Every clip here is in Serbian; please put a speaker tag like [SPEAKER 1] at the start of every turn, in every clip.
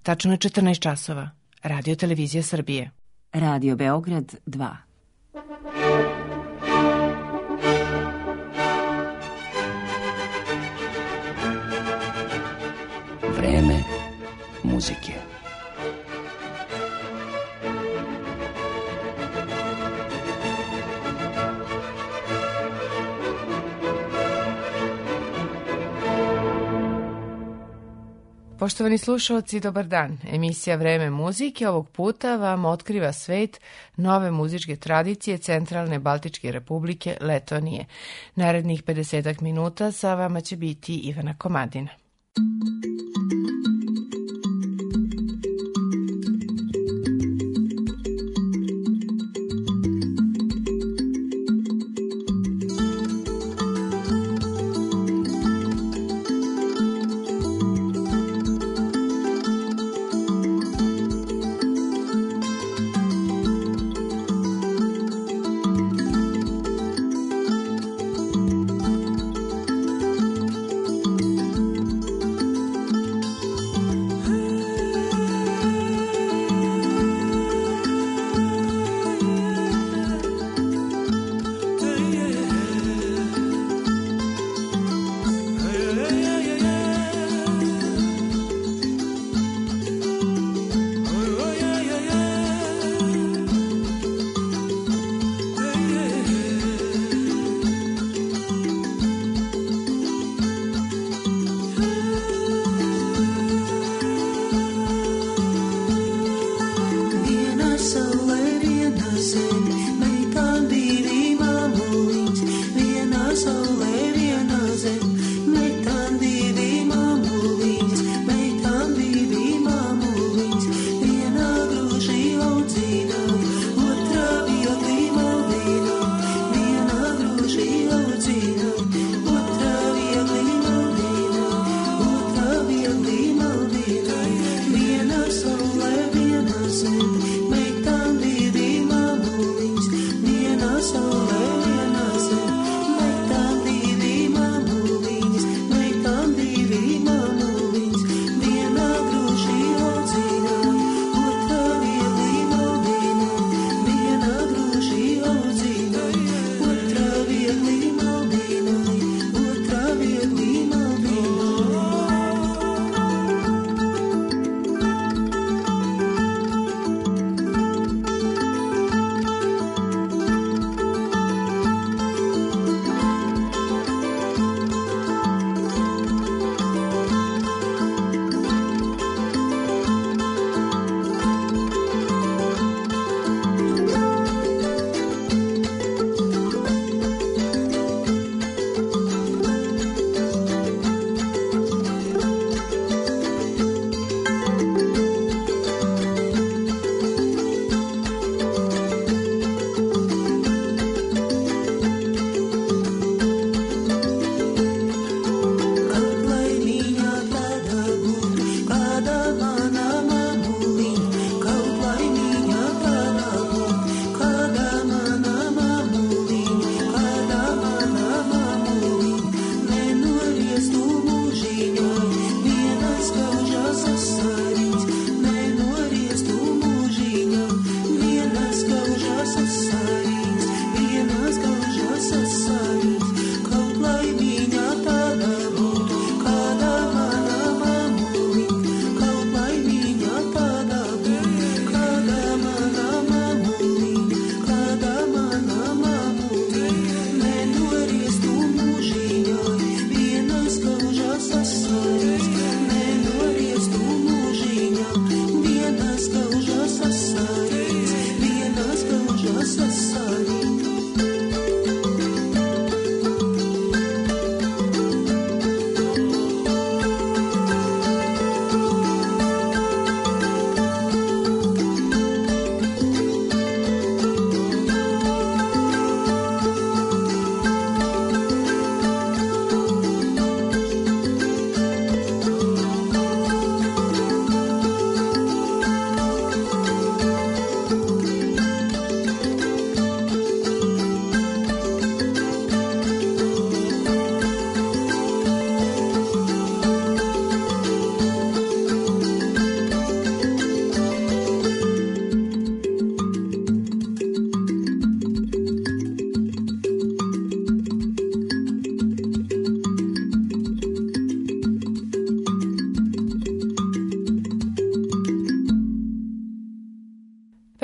[SPEAKER 1] Tačno je 14 časova. Radio Televizija Srbije.
[SPEAKER 2] Radio Beograd 2.
[SPEAKER 3] Vreme muzike.
[SPEAKER 1] Poštovani slušalci, dobar dan. Emisija Vreme muzike ovog puta vam otkriva svet nove muzičke tradicije Centralne Baltičke Republike Letonije. Narednih 50 minuta sa vama će biti Ivana Komadina.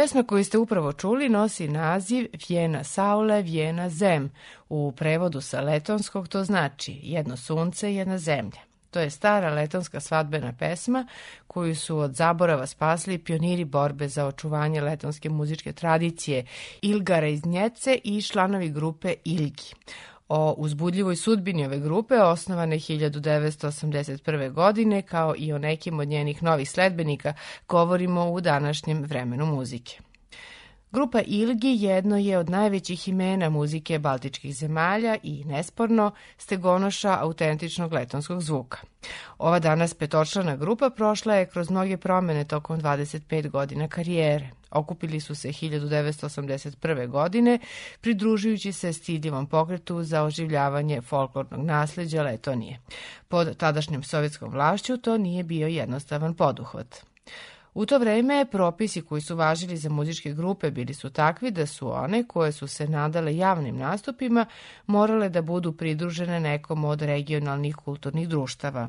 [SPEAKER 1] Pesma koju ste upravo čuli nosi naziv Vjena Saule, Vjena Zem. U prevodu sa letonskog to znači jedno sunce, jedna zemlja. To je stara letonska svadbena pesma koju su od zaborava spasli pioniri borbe za očuvanje letonske muzičke tradicije Ilga Reiznjece i članovi grupe Ilgi. O uzbudljivoj sudbini ove grupe, osnovane 1981. godine, kao i o nekim od njenih novih sledbenika, govorimo u današnjem vremenu muzike. Grupa Ilgi jedno je od najvećih imena muzike baltičkih zemalja i nesporno stegonoša autentičnog letonskog zvuka. Ova danas petočlana grupa prošla je kroz mnoge promene tokom 25 godina karijere. Okupili su se 1981. godine, pridružujući se stidljivom pokretu za oživljavanje folklornog nasleđa Letonije. Pod tadašnjom sovjetskom vlašću to nije bio jednostavan poduhvat. U to vreme propisi koji su važili za muzičke grupe bili su takvi da su one koje su se nadale javnim nastupima morale da budu pridružene nekom od regionalnih kulturnih društava.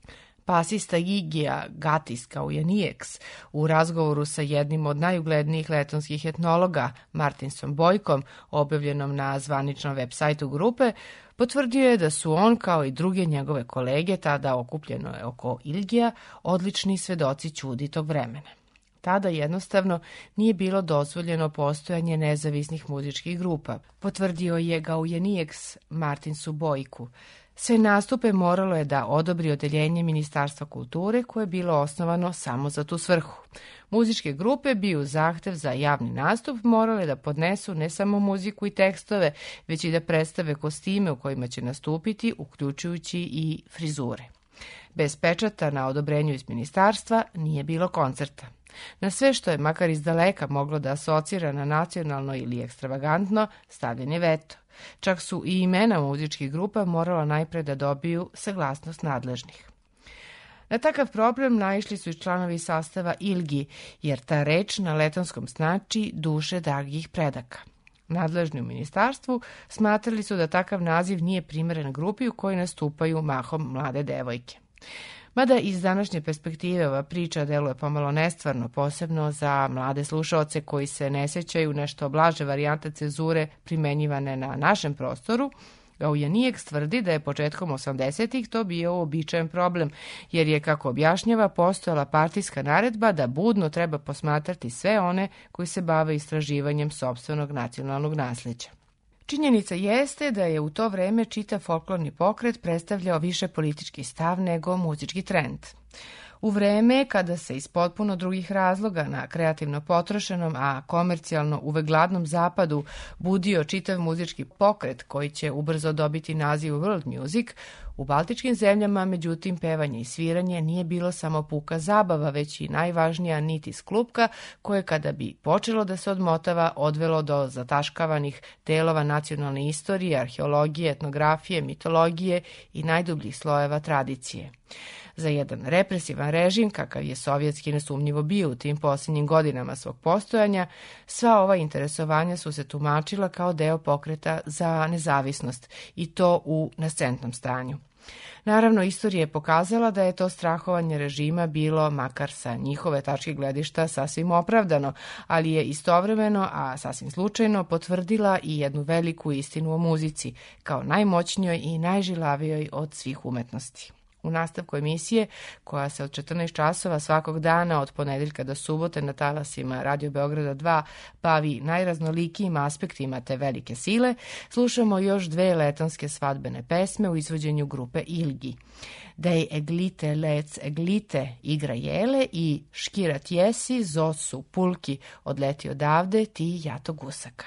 [SPEAKER 1] Pasista Igija Gatis Kaujanieks u razgovoru sa jednim od najuglednijih letonskih etnologa Martinsom Bojkom, objavljenom na zvaničnom web sajtu grupe, potvrdio je da su on, kao i druge njegove kolege, tada okupljeno je oko Ilgija, odlični svedoci ćudi tog vremena. Tada jednostavno nije bilo dozvoljeno postojanje nezavisnih muzičkih grupa, potvrdio je Gaujanieks Martinsu Bojku. Sve nastupe moralo je da odobri odeljenje Ministarstva kulture koje je bilo osnovano samo za tu svrhu. Muzičke grupe bi uz zahtev za javni nastup morale da podnesu ne samo muziku i tekstove, već i da predstave kostime u kojima će nastupiti, uključujući i frizure. Bez pečata na odobrenju iz ministarstva nije bilo koncerta. Na sve što je makar izdaleka moglo da asocira na nacionalno ili ekstravagantno, stavljen je veto. Čak su i imena muzičkih grupa morala najpre da dobiju saglasnost nadležnih. Na takav problem naišli su i članovi sastava Ilgi, jer ta reč na letonskom znači duše dragih predaka. Nadležni u ministarstvu smatrali su da takav naziv nije primeren grupi u kojoj nastupaju mahom mlade devojke. Mada iz današnje perspektive ova priča deluje pomalo nestvarno, posebno za mlade slušaoce koji se ne sećaju nešto blaže varijante cenzure primenjivane na našem prostoru, Gaujanieks tvrdi da je početkom 80-ih to bio uobičajen problem, jer je, kako objašnjava, postojala partijska naredba da budno treba posmatrati sve one koji se bave istraživanjem sopstvenog nacionalnog nasleđa. Činjenica jeste da je u to vreme čitav folklorni pokret predstavljao više politički stav nego muzički trend. U vreme kada se iz potpuno drugih razloga na kreativno potrošenom, a komercijalno uvek gladnom zapadu budio čitav muzički pokret koji će ubrzo dobiti naziv world music, u baltičkim zemljama, međutim, pevanje i sviranje nije bilo samo puka zabava, već i najvažnija nit iz klupka koje, kada bi počelo da se odmotava, odvelo do zataškavanih delova nacionalne istorije, arheologije, etnografije, mitologije i najdubljih slojeva tradicije. Za jedan represivan režim, kakav je sovjetski nesumnjivo bio u tim posljednjim godinama svog postojanja, sva ova interesovanja su se tumačila kao deo pokreta za nezavisnost, i to u nascentnom stanju. Naravno, istorija je pokazala da je to strahovanje režima bilo, makar sa njihove tačke gledišta, sasvim opravdano, ali je istovremeno, a sasvim slučajno, potvrdila i jednu veliku istinu o muzici, kao najmoćnijoj i najžilavijoj od svih umetnosti. U nastavku emisije, koja se od 14 časova svakog dana od ponedeljka do subote na talasima Radio Beograda 2 bavi najraznolikijim aspektima te velike sile, slušamo još dve letonske svadbene pesme u izvođenju grupe Ilgi. Dej eglite lec eglite igra jele i škirat jesi zosu pulki odleti odavde ti jato gusaka.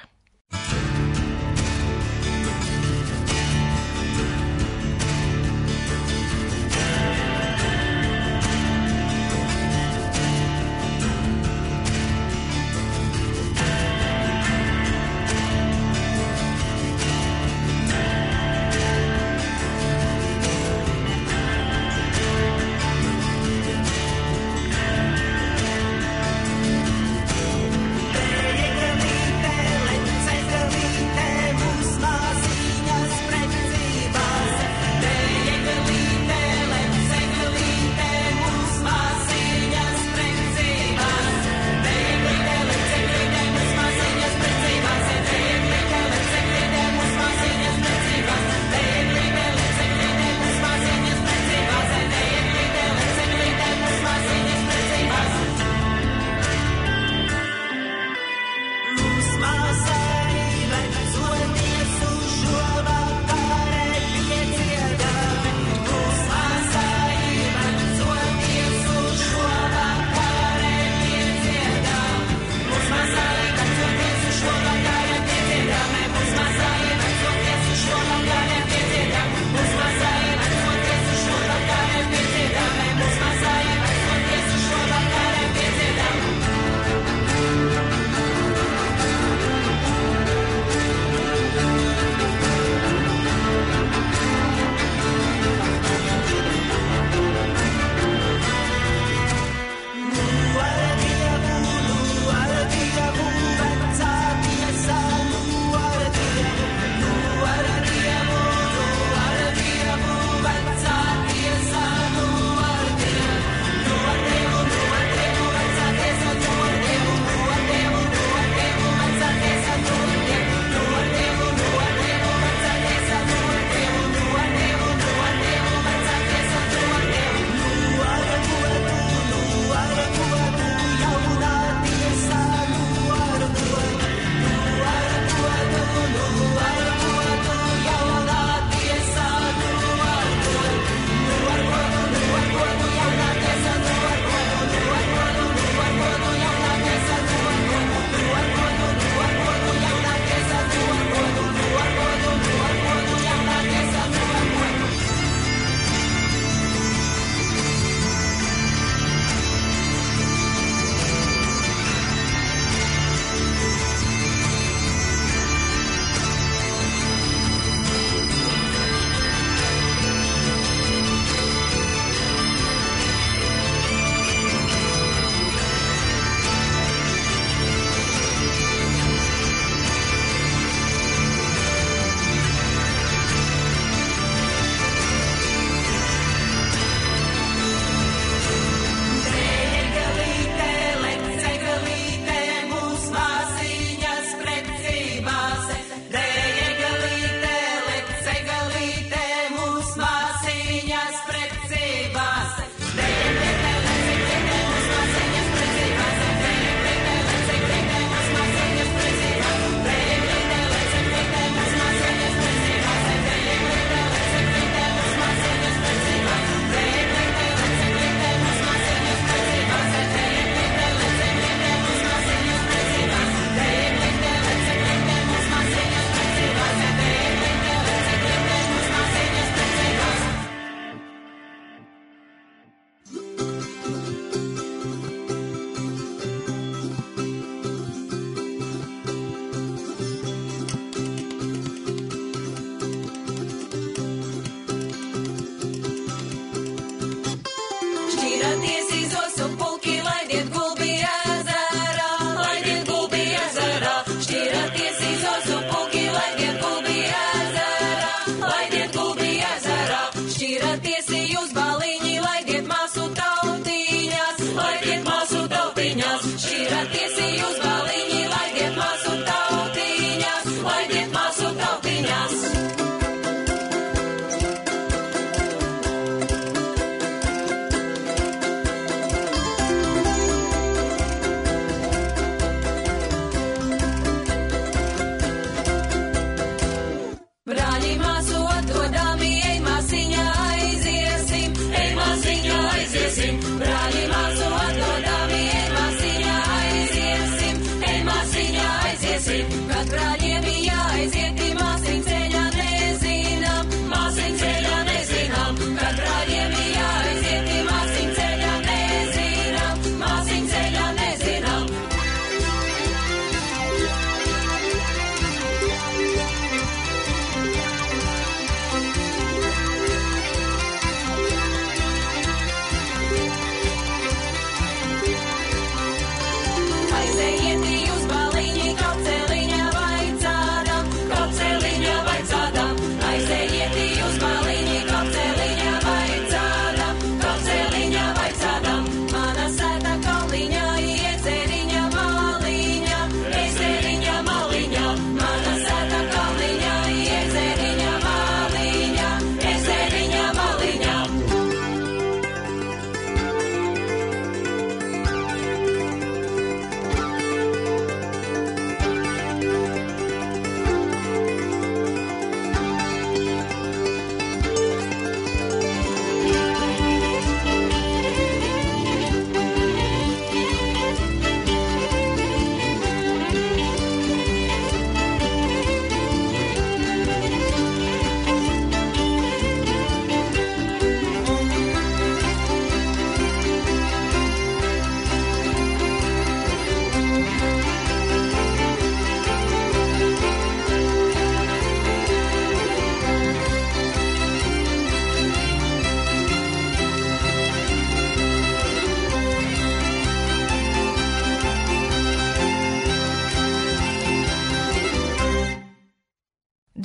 [SPEAKER 4] Eglite,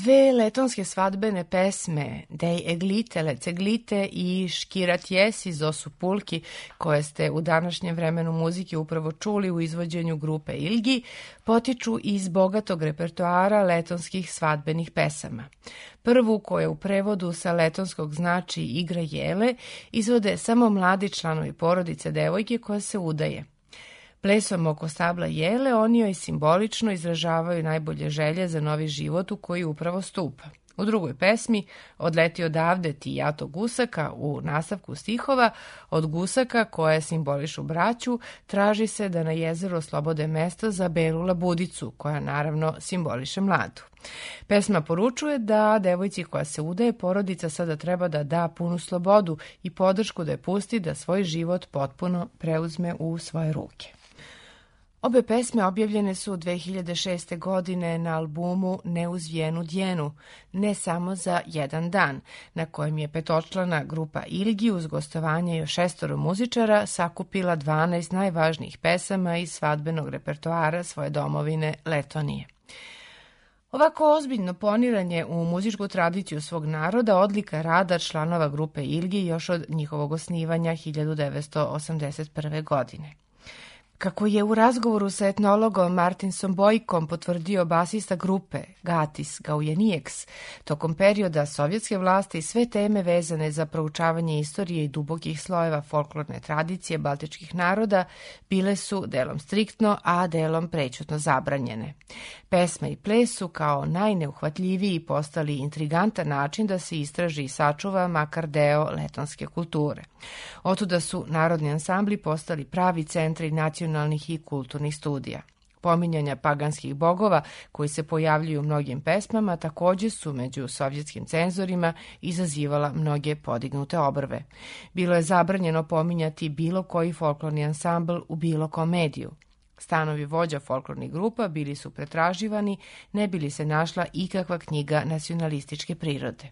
[SPEAKER 1] Dve letonske svadbene pesme, Dej eglite, leceglite i Škirat jesi, Zosu pulki, koje ste u današnjem vremenu muzike upravo čuli u izvođenju grupe Ilgi, potiču iz bogatog repertoara letonskih svadbenih pesama. Prvu, koja u prevodu sa letonskog znači igra jele, izvode samo mladi članovi porodice devojke koja se udaje. Plesom oko stabla jele oni joj simbolično izražavaju najbolje želje za novi život u koji upravo stupa. U drugoj pesmi, Odleti odavde ti jato gusaka, u nastavku stihova, od gusaka koje simbolišu braću, traži se da na jezeru oslobode mesto za belu labudicu, koja naravno simboliše mladu. Pesma poručuje da devojci koja se udaje porodica sada treba da da punu slobodu i podršku da je pusti da svoj život potpuno preuzme u svoje ruke. Obe pesme objavljene su 2006. godine na albumu Ne uz vijenu djenu, ne samo za jedan dan, na kojem je petočlana grupa Ilgi uz gostovanje još 6 muzičara sakupila 12 najvažnijih pesama iz svadbenog repertoara svoje domovine Letonije. Ovako ozbiljno poniranje u muzičku tradiciju svog naroda odlika rada članova grupe Ilgi još od njihovog osnivanja 1981. godine. Kako je u razgovoru sa etnologom Martinsom Bojkom potvrdio basista grupe Gatis Gaujenieks, tokom perioda sovjetske vlasti sve teme vezane za proučavanje istorije i dubokih slojeva folklorne tradicije baltičkih naroda bile su delom striktno, a delom prećutno zabranjene. Pesma i ples su kao najneuhvatljiviji postali intrigantan način da se istraži i sačuva makar deo letonske kulture. Otuda su narodni ansambli postali pravi centri nacionalnih i kulturnih studija. Pominjanja paganskih bogova koji se pojavljuju u mnogim pesmama također su među sovjetskim cenzorima izazivala mnoge podignute obrve. Bilo je zabranjeno pominjati bilo koji folklorni ansambl u bilo komediju. Stanovi vođa folklornih grupa bili su pretraživani, ne bi li se našla ikakva knjiga nacionalističke prirode.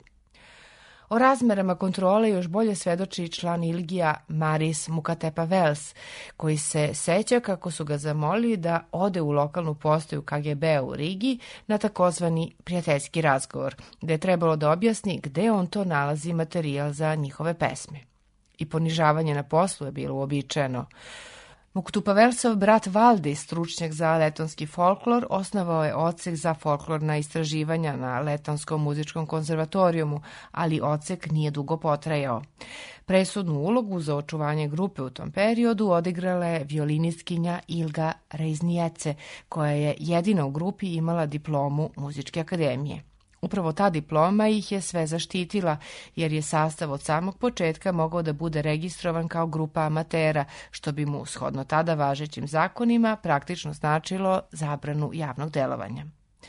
[SPEAKER 1] O razmerama kontrole još bolje svedoči član Ilgija Maris Mukatepa-Vels, koji se seća kako su ga zamolili da ode u lokalnu postaju KGB u Rigi na takozvani prijateljski razgovor, gde je trebalo da objasni gde on to nalazi materijal za njihove pesme. I ponižavanje na poslu je bilo uobičajeno. Muktupavelsov brat Valdi, stručnjak za letonski folklor, osnovao je odsek za folklorna istraživanja na Letonskom muzičkom konzervatorijumu, ali odsek nije dugo potrajao. Presudnu ulogu za očuvanje grupe u tom periodu odigrala je violinistkinja Ilga Reizniece, koja je jedina u grupi imala diplomu muzičke akademije. Upravo ta diploma ih je sve zaštitila, jer je sastav od samog početka mogao da bude registrovan kao grupa amatera, što bi mu, shodno tada važećim zakonima, praktično značilo zabranu javnog delovanja.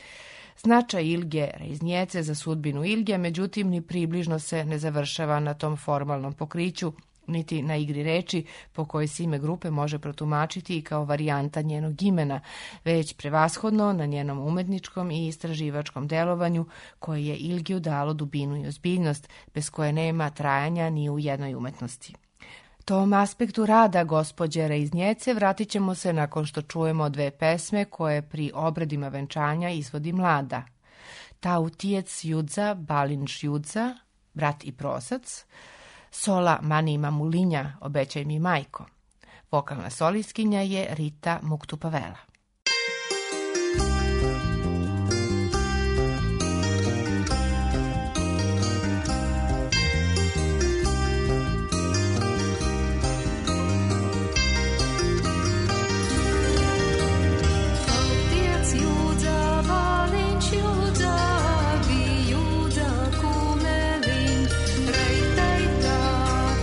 [SPEAKER 1] Značaj Ilge Reizniece za sudbinu Ilge, međutim, ni približno se ne završava na tom formalnom pokriću, niti na igri reči po kojoj se ime grupe može protumačiti i kao varijanta njenog imena, već prevashodno na njenom umetničkom i istraživačkom delovanju koje je Ilgiju dalo dubinu i ozbiljnost, bez koje nema trajanja ni u jednoj umetnosti. Tom aspektu rada gospođe Reizniece vratit ćemo se nakon što čujemo 2 pesme koje pri obredima venčanja izvodi mlada. Tautijec Judza, Balinš Judza, brat i prosac, Sola mani mamulinja, obećaj mi majko. Vokalna solistkinja je Rita Muktupavela.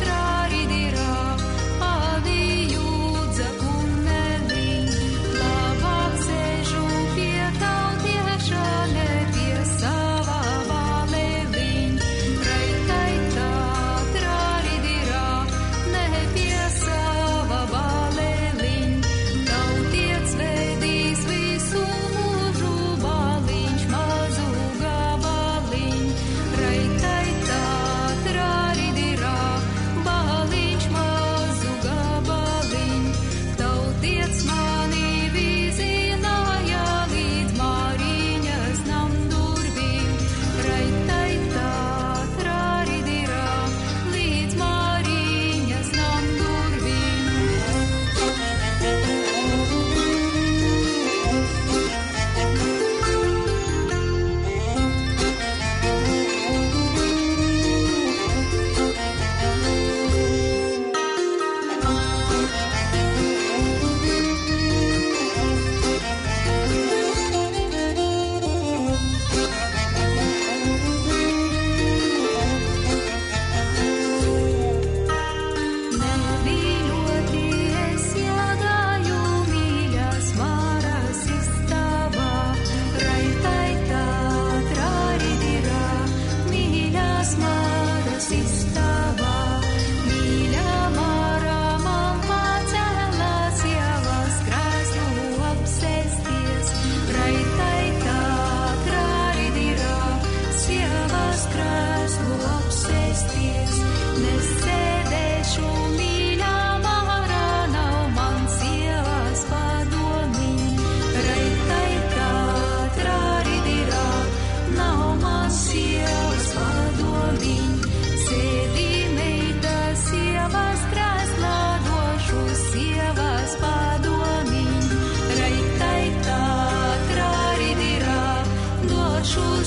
[SPEAKER 4] Love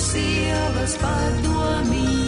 [SPEAKER 4] sievas padomī.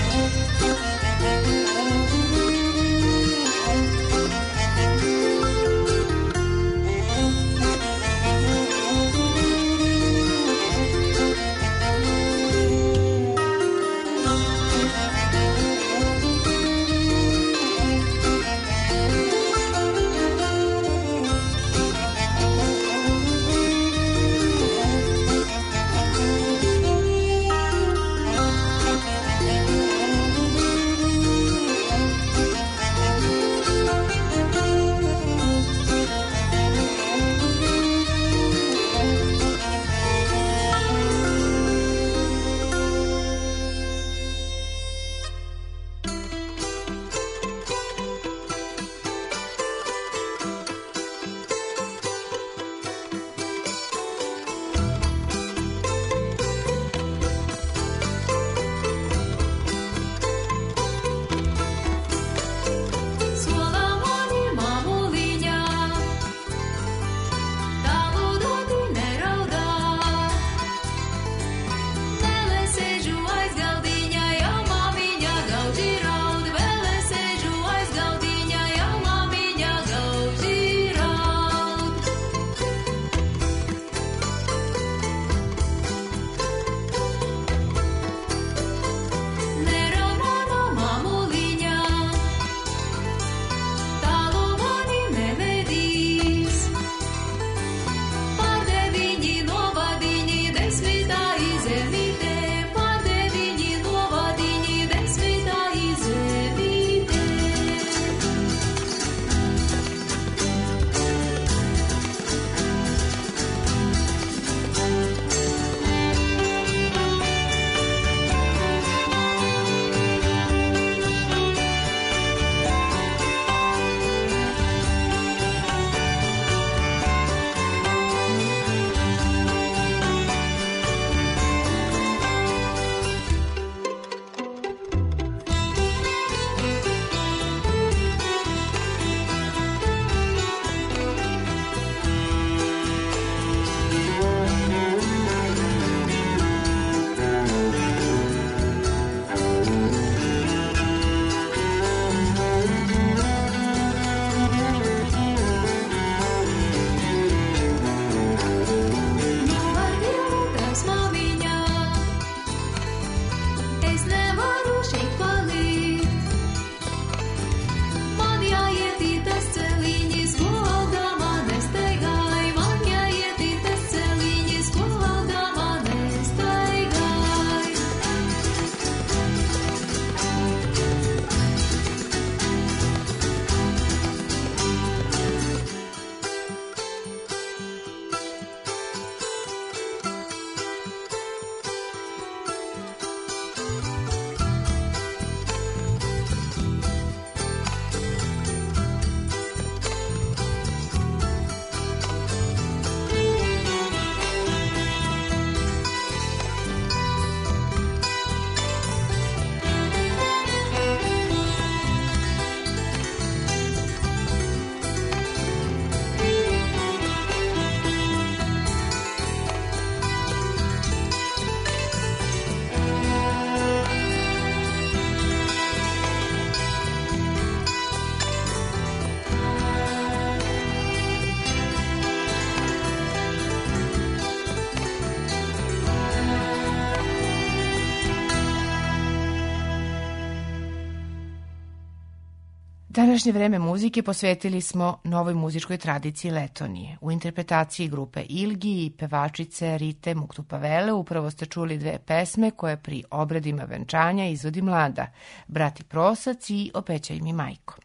[SPEAKER 1] Današnje vreme muzike posvetili smo novoj muzičkoj tradiciji Letonije. U interpretaciji grupe Ilgi i pevačice Rite Muktupavele upravo ste čuli dve pesme koje pri obredima venčanja izvodi mlada, Brati prosac i Obećaj mi majko.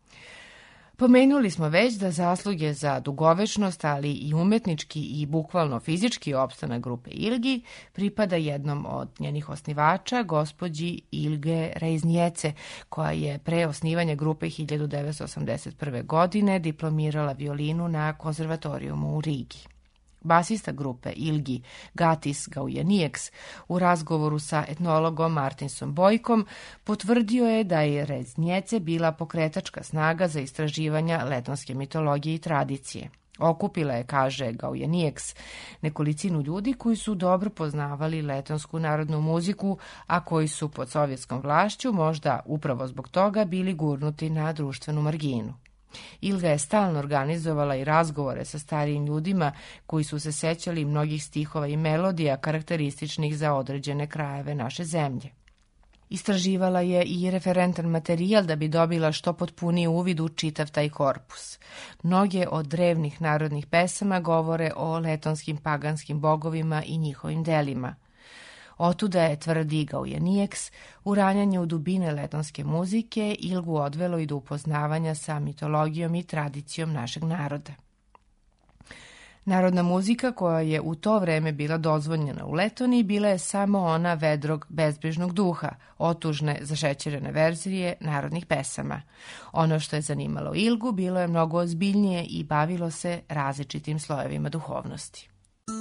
[SPEAKER 1] Pomenuli smo već da zasluge za dugovečnost, ali i umetnički i bukvalno fizički opstanak grupe Ilgi pripada jednom od njenih osnivača, gospođi Ilge Reiznjece, koja je pre osnivanja grupe 1981. godine diplomirala violinu na konzervatorijumu u Rigi. Basista grupe Ilgi, Gatis Gaujanieks, u razgovoru sa etnologom Martinsom Bojkom potvrdio je da je Reiznjece bila pokretačka snaga za istraživanja letonske mitologije i tradicije. Okupila je, kaže Gaujenieks, nekolicinu ljudi koji su dobro poznavali letonsku narodnu muziku, a koji su pod sovjetskom vlašću možda upravo zbog toga bili gurnuti na društvenu marginu. Ilga je stalno organizovala i razgovore sa starijim ljudima koji su se sećali mnogih stihova i melodija karakterističnih za određene krajeve naše zemlje. Istraživala je i referentan materijal da bi dobila što potpuniji uvid u čitav taj korpus. Mnoge od drevnih narodnih pesama govore o letonskim paganskim bogovima i njihovim delima. Otuda je, tvrdi Gaujenieks, uranjanje u dubine letonske muzike Ilgu odvelo i do upoznavanja sa mitologijom i tradicijom našeg naroda. Narodna muzika koja je u to vreme bila dozvoljena u Letoniji bila je samo ona vedrog, bezbrižnog duha, otužne, zašećerene verzije narodnih pesama. Ono što je zanimalo Ilgu bilo je mnogo ozbiljnije i bavilo se različitim slojevima duhovnosti.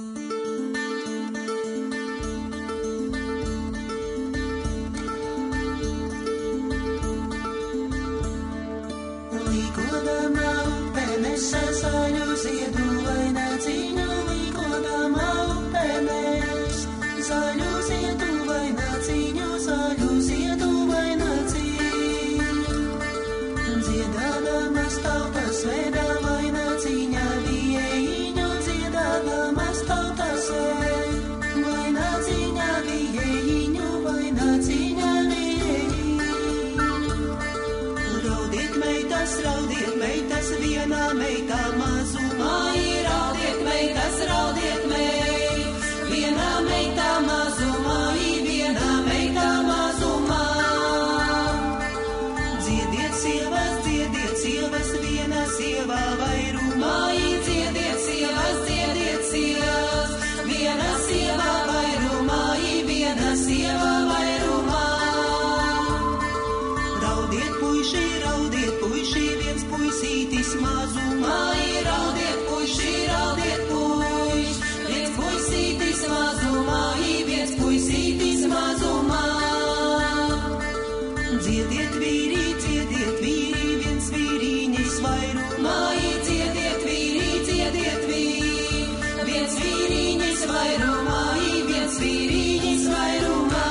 [SPEAKER 4] Viena meita mazumā, raudiet meitas, raudiet meit. Viena meita mazumā, viena meita mazumā. Dziediet sievas, viena sieva vairumā. Dziediet sievas, viena sieva vairumā, viena sieva vairumā. Raudiet puiši, viens puisītis mazumā. Raudiet puiši, viens puisītis mazumā, viens puisītis mazumā. Dziediet vīri, viens vīriņas vairumā. Dziediet vīri, viens vīriņas vairumā, viens vīriņas vairumā.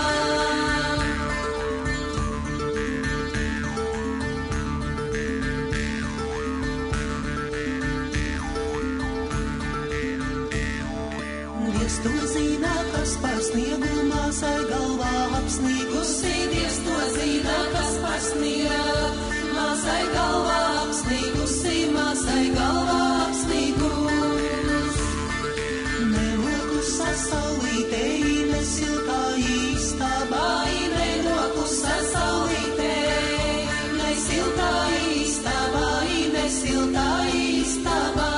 [SPEAKER 4] Dievs to zina, kas par sniegu māsai galvā apsnīgusi. Dievs to zina, kas par sniegu māsai galvā apsnīgusi, māsai galvā apsnīgus. Nemokus sasaulītei, nesiltā īstabā, nemokus sasaulītei, nesiltā īstabā, nesiltā īstabā.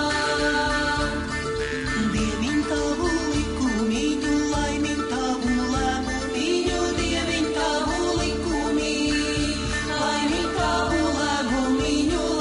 [SPEAKER 4] Dieviņ tavu likumiņu, laimin tavu lēmumiņu,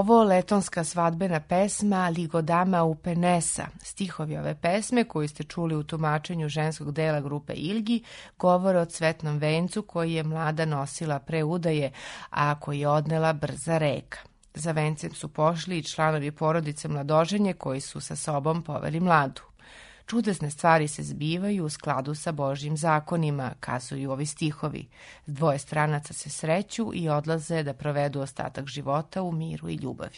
[SPEAKER 1] ovo letonska svadbena pesma Ligodama u Penesa. Stihovi ove pesme, koju ste čuli u tumačenju ženskog dela grupe Ilgi, govore o cvetnom vencu koji je mlada nosila pre udaje, a koji je odnela brza reka. Za vencem su pošli i članovi porodice mladoženje koji su sa sobom poveli mladu. Čudesne stvari se zbivaju u skladu sa Božjim zakonima, kazuju ovi stihovi. Dvoje stranaca se sreću i odlaze da provedu ostatak života u miru i ljubavi.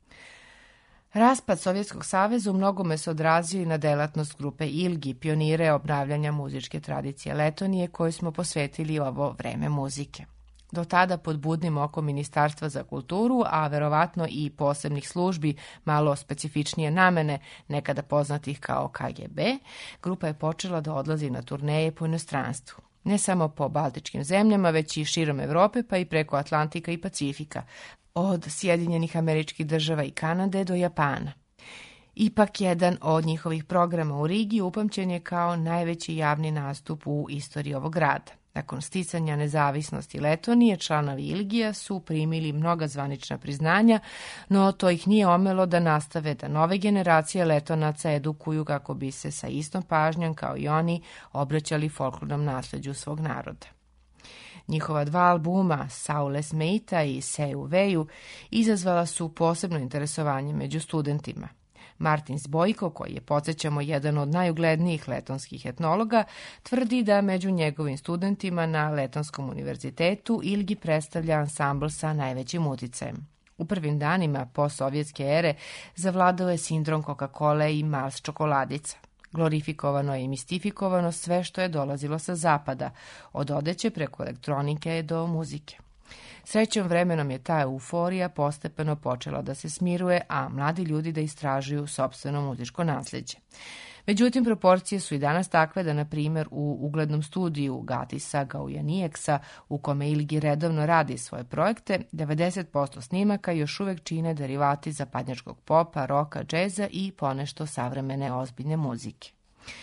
[SPEAKER 1] Raspad Sovjetskog saveza u mnogome se odrazio i na delatnost grupe Ilgi, pionire obnavljanja muzičke tradicije Letonije, koju smo posvetili ovo vreme muzike. Do tada pod budnim okom Ministarstva za kulturu, a verovatno i posebnih službi malo specifičnije namene, nekada poznatih kao KGB, grupa je počela da odlazi na turneje po inostranstvu. Ne samo po baltičkim zemljama, već i širom Evrope, pa i preko Atlantika i Pacifika, od Sjedinjenih Američkih Država i Kanade do Japana. Ipak jedan od njihovih programa u Rigi upamćen je kao najveći javni nastup u istoriji ovog grada. Nakon sticanja nezavisnosti Letonije, članovi Ilgija su primili mnoga zvanična priznanja, no to ih nije omelo da nastave da nove generacije Letonaca edukuju kako bi se sa istom pažnjom kao i oni obraćali folklornom nasleđu svog naroda. Njihova dva albuma, Saules Meita i Seju Veju, izazvala su posebno interesovanje među studentima. Martin Zbojko, koji je, podsjećamo, jedan od najuglednijih letonskih etnologa, tvrdi da među njegovim studentima na Letonskom univerzitetu Ilgi predstavlja ansambl sa najvećim uticajem. U prvim danima postsovjetske ere zavladao je sindrom Coca-Cola i Mars čokoladica. Glorifikovano je i mistifikovano sve što je dolazilo sa zapada, od odeće preko elektronike do muzike. Srećom vremenom je ta euforija postepeno počela da se smiruje, a mladi ljudi da istražuju sopstveno muzičko nasljeđe. Međutim, proporcije su i danas takve da, na primjer, u uglednom studiju Gatisa Gaujanieksa, u kome Ilgi redovno radi svoje projekte, 90% snimaka još uvek čine derivati zapadnjačkog popa, roka, džeza i ponešto savremene ozbiljne muzike.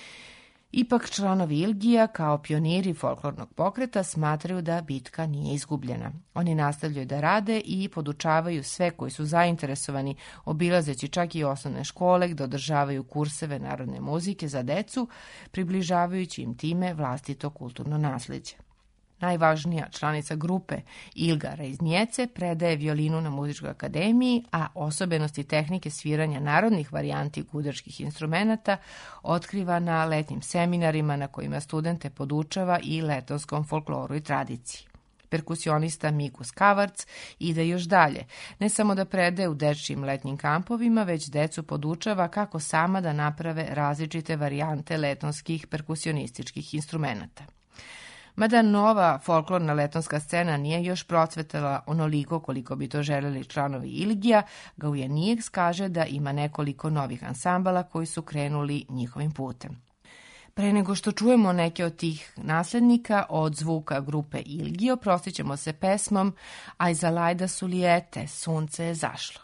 [SPEAKER 1] Ipak članovi Ilgija, kao pioniri folklornog pokreta, smatraju da bitka nije izgubljena. Oni nastavljaju da rade i podučavaju sve koji su zainteresovani, obilazeći čak i osnovne škole gde održavaju kurseve narodne muzike za decu, približavajući im time vlastito kulturno nasleđe. Najvažnija članica grupe, Ilga Reiznjece, predaje violinu na muzičkoj akademiji, a osobenosti tehnike sviranja narodnih varijanti gudarskih instrumenata otkriva na letnjim seminarima na kojima studente podučava i letonskom folkloru i tradiciji. Perkusionista Mikus Kavarc ide još dalje, ne samo da predaje u dečijim letnjim kampovima, već decu podučava kako sama da naprave različite varijante letonskih perkusionističkih instrumenata. Mada nova folklorna letonska scena nije još procvetala onoliko koliko bi to želeli članovi Ilgija, Gaujanieks kaže da ima nekoliko novih ansambala koji su krenuli njihovim putem. Pre nego što čujemo neke od tih naslednika od zvuka grupe Ilgio, prostit ćemo se pesmom Aj zalajda su lijete, sunce je zašlo.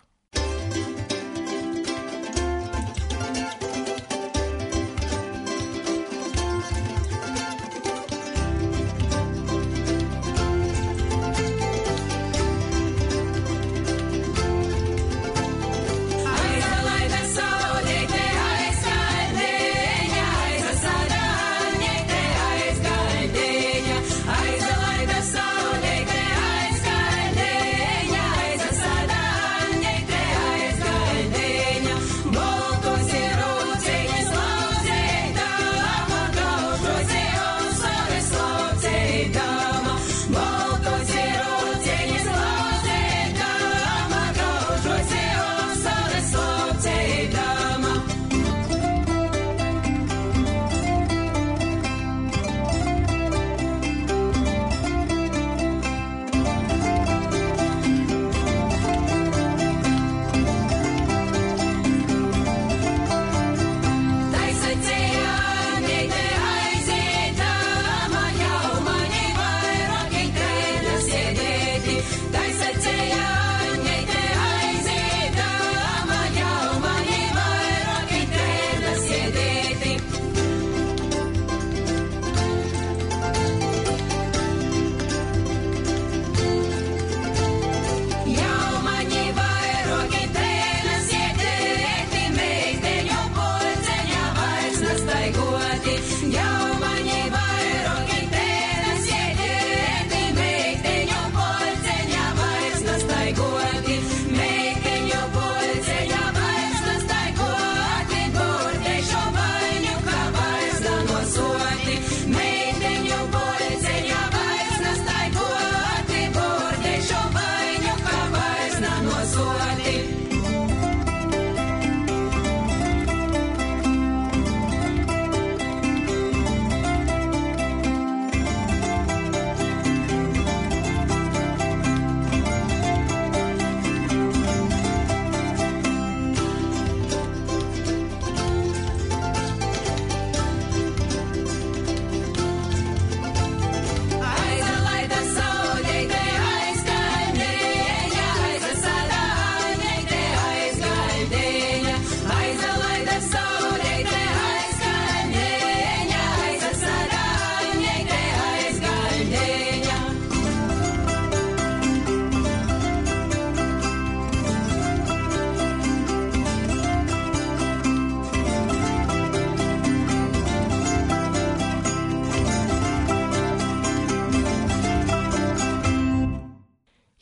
[SPEAKER 4] Aj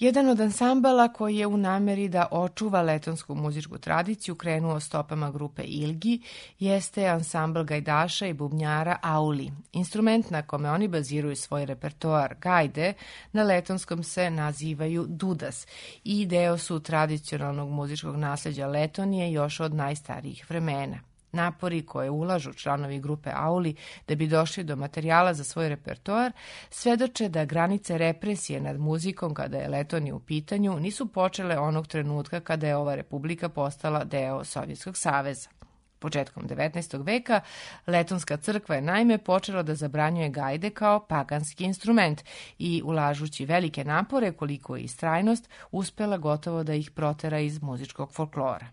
[SPEAKER 1] Jedan od ansambala koji je u nameri da očuva letonsku muzičku tradiciju krenuo stopama grupe Ilgi jeste ansambl gajdaša i bubnjara Auli. Instrument na kome oni baziraju svoj repertoar gajde na letonskom se nazivaju dudas i deo su tradicionalnog muzičkog nasleđa Letonije još od najstarijih vremena. Napori koje ulažu članovi grupe Auli da bi došli do materijala za svoj repertoar svedoče da granice represije nad muzikom kada je Letonija u pitanju nisu počele onog trenutka kada je ova republika postala deo Sovjetskog saveza. Početkom 19. veka Letonska crkva je naime počela da zabranjuje gajde kao paganski instrument i ulažući velike napore koliko je istrajnost uspela gotovo da ih protera iz muzičkog folklora.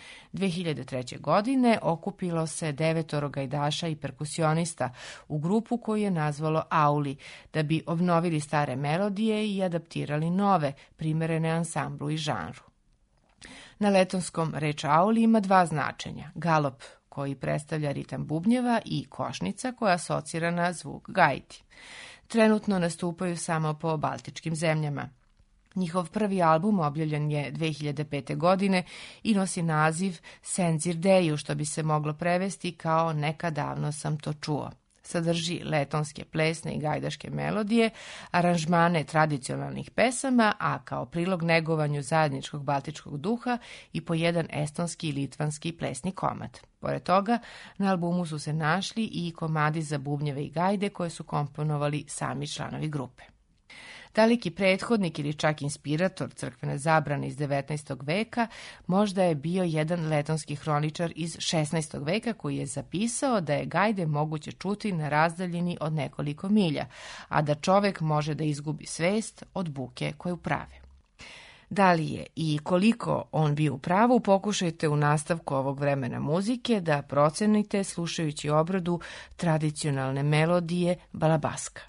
[SPEAKER 1] 2003. godine okupilo se 9 gajdaša i perkusionista u grupu koju je nazvalo Auli, da bi obnovili stare melodije i adaptirali nove, primerene ansamblu i žanru. Na letonskom reč Auli ima dva značenja, galop koji predstavlja ritam bubnjeva i košnica koja asocira na zvuk gajti. Trenutno nastupaju samo po baltičkim zemljama. Njihov prvi album objavljen je 2005. godine i nosi naziv Senzir Deju, što bi se moglo prevesti kao Neka davno sam to čuo. Sadrži letonske plesne i gajdaške melodije, aranžmane tradicionalnih pesama, a kao prilog negovanju zajedničkog baltičkog duha i po jedan estonski i litvanski plesni komad. Pored toga, na albumu su se našli i komadi za bubnjeve i gajde koje su komponovali sami članovi grupe. Daleki prethodnik ili čak inspirator crkvene zabrane iz 19. veka možda je bio jedan letonski hroničar iz 16. veka koji je zapisao da je gajde moguće čuti na razdaljini od nekoliko milja, a da čovek može da izgubi svest od buke koju prave. Da li je i koliko on bio u pravu, pokušajte u nastavku ovog vremena muzike da procenite slušajući obradu tradicionalne melodije balabaska.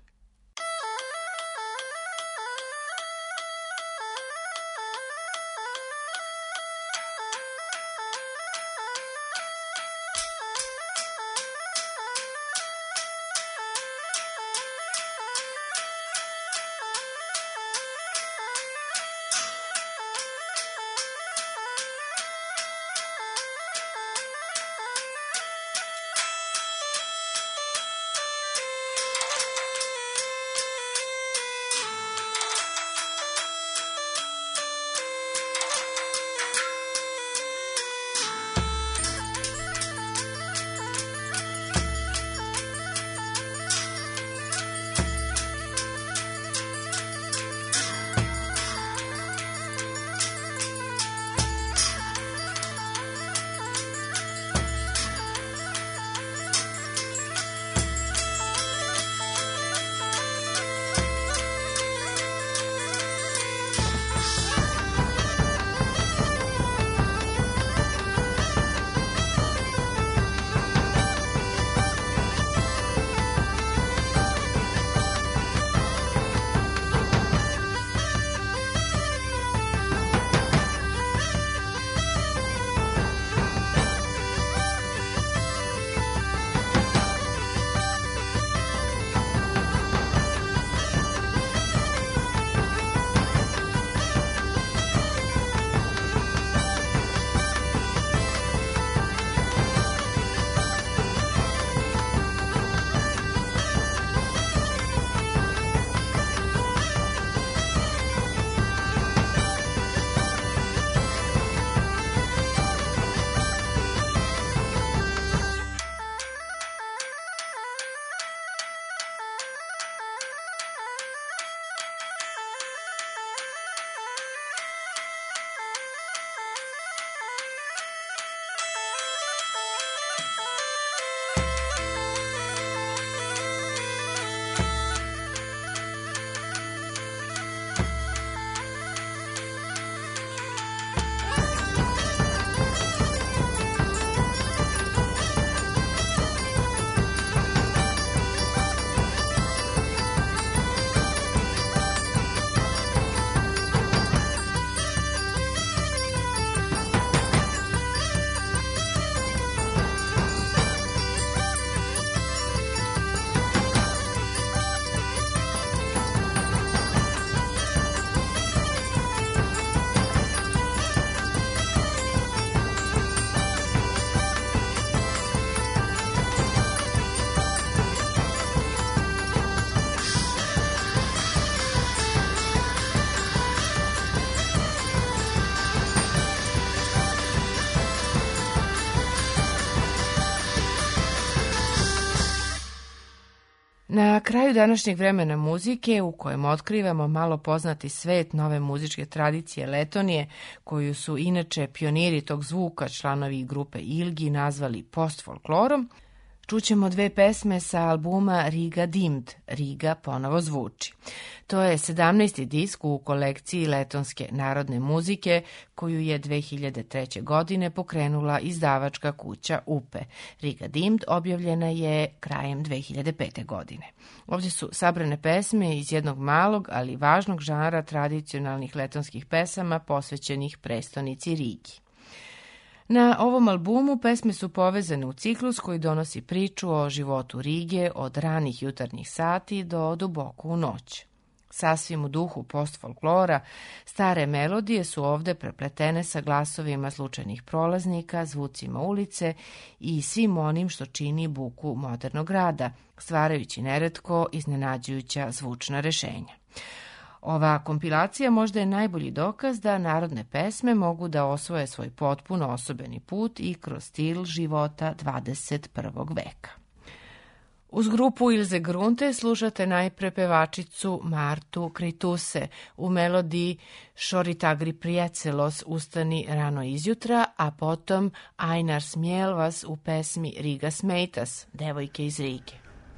[SPEAKER 1] kraju današnjeg vremena muzike, u kojem otkrivamo malo poznati svet nove muzičke tradicije Letonije, koju su inače pioniri tog zvuka članovi grupe Ilgi nazvali postfolklorom, čućemo dve pesme sa albuma Riga dimd, Riga ponovo zvuči. To je 17. disk u kolekciji letonske narodne muzike koju je 2003. godine pokrenula izdavačka kuća UPE. Riga dimd objavljena je krajem 2005. godine. Ovdje su sabrane pesme iz jednog malog, ali važnog žanra tradicionalnih letonskih pesama posvećenih prestonici Rigi. Na ovom albumu pesme su povezane u ciklus koji donosi priču o životu Rige od ranih jutarnjih sati do duboko u noć. Sasvim u duhu postfolklora, stare melodije su ovdje prepletene sa glasovima slučajnih prolaznika, zvucima ulice i svim onim što čini buku modernog grada, stvarajući neretko iznenađujuća zvučna rešenja. Ova kompilacija možda je najbolji dokaz da narodne pesme mogu da osvoje svoj potpuno osobeni put i kroz stil života 21. veka. Uz grupu Ilze Grunte slušate najpre pevačicu Martu Krituse u melodiji Šoritagri prijecelos, ustani rano izjutra, a potom Ainar Smjelvas u pesmi Riga smejtas, devojke iz Rige.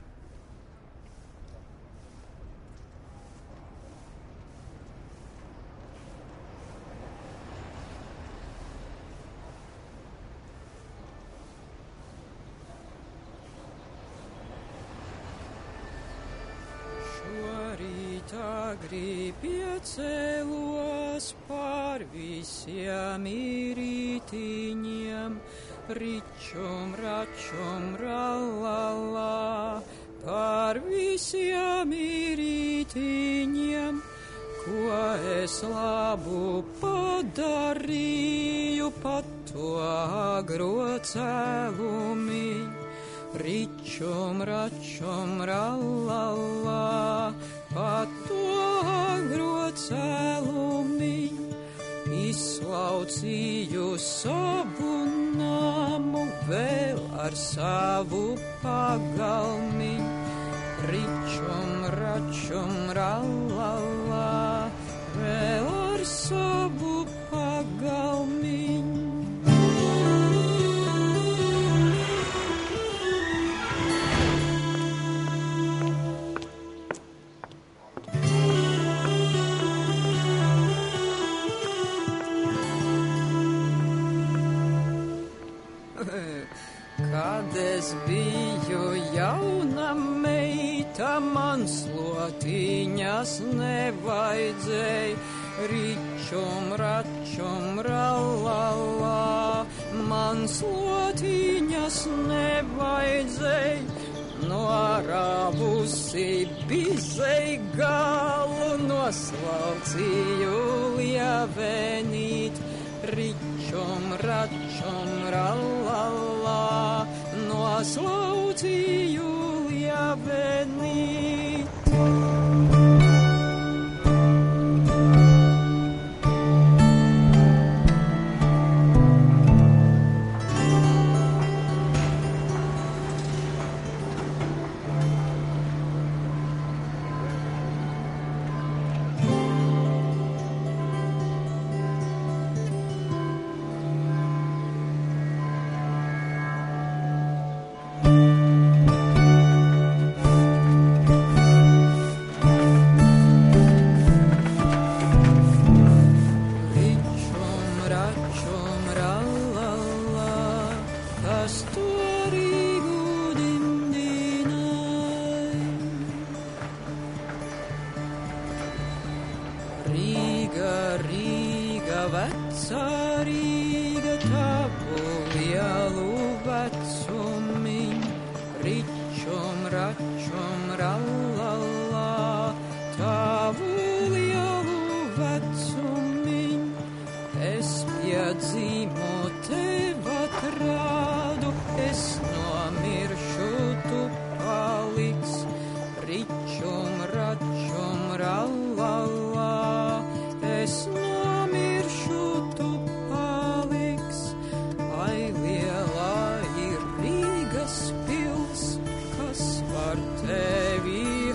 [SPEAKER 5] Agri piecelos par visiem rītiņiem, ričum, račum, rallala, par visiem rītiņiem, ko es labu padarīju pat to agro cēlumiņu. Ričum, račum, rallala, pat to agro cēlumiņu, izslaucīju savu namu vēl ar savu pagalmiņu. Ričum, račum, rallala, vēl ar savu pagalmiņu. Kad es biju jauna meita, man slotiņas nevajadzēja, ričum, račum, rallala, man slotiņas nevajadzēja, no rabusi bizei galu noslaucīju lievenīt. Ričum, račum, rallala, noslaucīju lievenīt. Tevi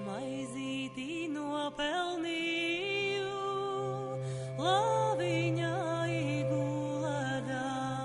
[SPEAKER 4] maizīti nopelnīju, laviņā igulēdā.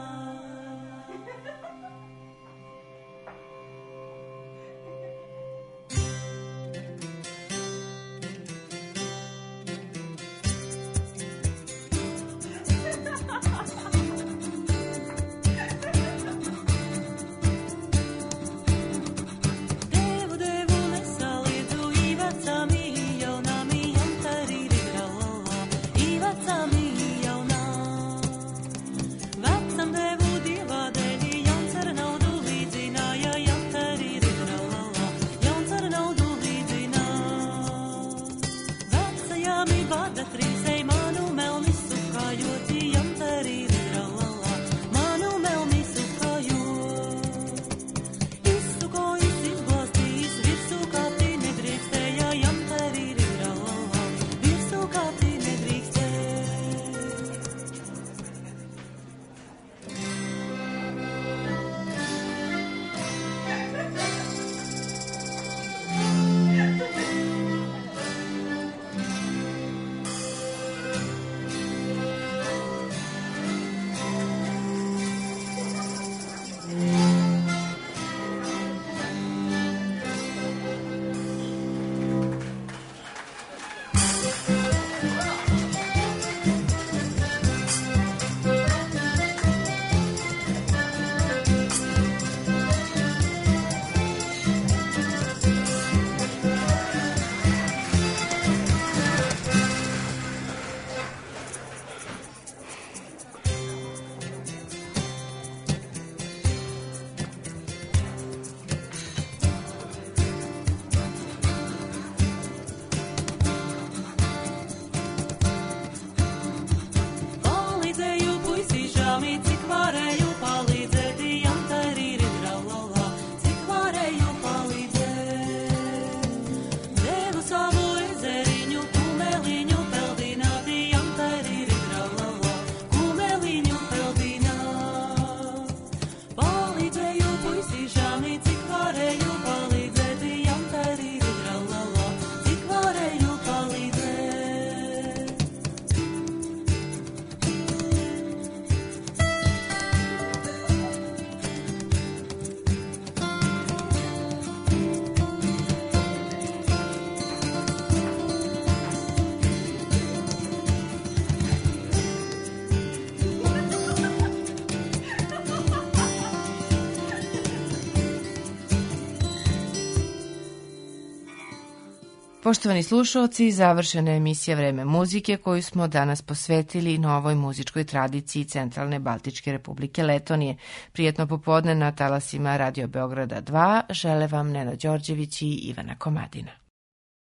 [SPEAKER 1] Poštovani slušalci, završena je emisija Vreme muzike koju smo danas posvetili novoj muzičkoj tradiciji Centralne Baltičke Republike Letonije. Prijetno popodne na talasima Radio Beograda 2 žele vam Nena Đorđević i Ivana Komadina.